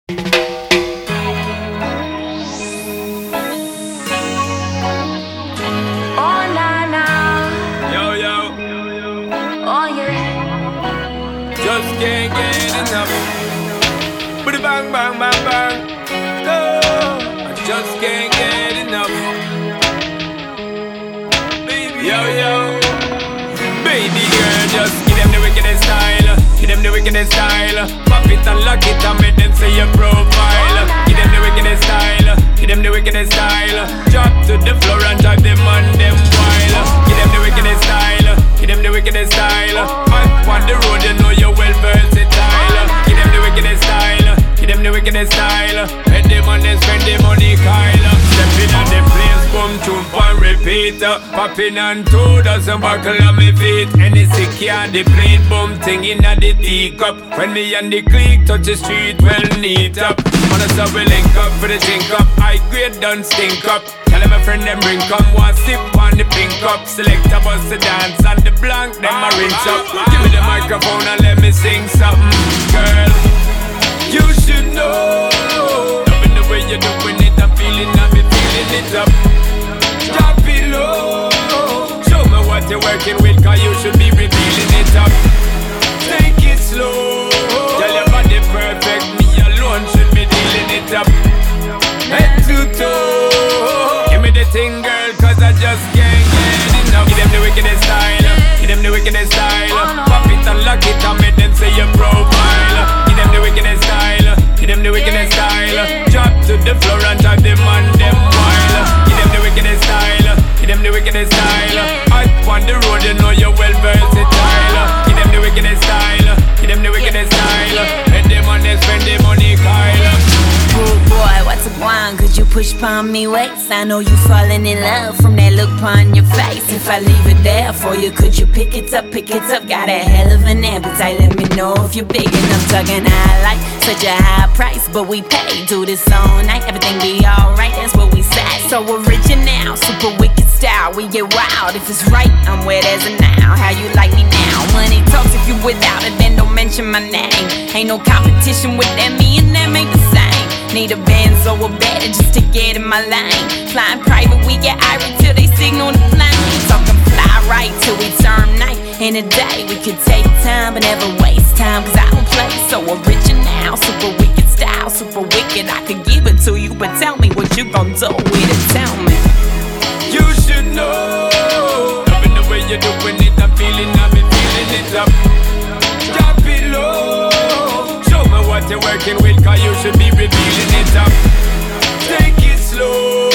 Just can't get enough. Booty bang, bang, bang, bang. Oh, I just can't get enough. Baby, yo. Baby girl, just give them the wickedest style. Give them the wickedest style. Pop it and lock it and make them see your profile. Give them the wickedest style. Give them the wickedest style. Drop to the floor and drive them on them wild. Give them the wickedest style. Give them the wickedest style. Back on the road, you know you're well versatile. Give them the wickedest style. Give them the wickedest style. Spend the money, spend the money, Kyle. Stepping on the place, boom, jump and repeat. Popping on 2 dozen buckle on me feet. Any sick can't deplete, boom, thing in the teacup. When me and the clique touch the street, well neat up. On a sub we link up for the drink up. I grade done stink up. Tell them my friend them bring come one sip on the pink up. Select a bus to dance on the blank, them a rinse up. Give me the microphone and let me sing something, girl. You should know. Loving the way you're doing it, I'm feeling it up. Drop it low. Show me what you're working with, cause you should be revealing it up. Take it slow. Tell your body perfect, me alone should be dealing it up. Head to toe. Give me the thing, girl, cause I just can't get enough. Give them the wickedest style. Give them the wickedest style. Pop it and lock it and make them see your profile. Give them the wickedest style. Give them the wickedest style. Drop to the floor and drive them on them wild. Give them the wickedest style. Give them the wickedest style. Out on the road, you know you're well versatile. Give them the wickedest style. Give them the wickedest style. Spend the money, Kyle. Good boy, what's a blind? Could you push upon me waist? I know you falling in love from that look upon your face. If I leave it there for you, could you pick it up? Got a hell of an appetite, let me know if you're big enough. Talking high like such a high price, but we pay. Do this all night, everything be alright, that's what we say. So original, super wicked style, we get wild. If it's right, I'm wet as a now. How you like me now? Money talks, if you without it, then don't mention my name. Ain't no competition with them, me and them ain't the same. Need a Benz or a better just to get in my lane. Flying private, we get irie till they signal the plane. Talking fly right till we turn night. In a day, we could take time but never waste time. Cause I don't play so original, super wicked style, super wicked. I could give it to you, but tell me what you gon' do with it, tell me. You should know. Loving the way you're doing it, I'm feeling it up. Drop it low. Show me what you're working with, cause you should be revealing it up. Take it slow.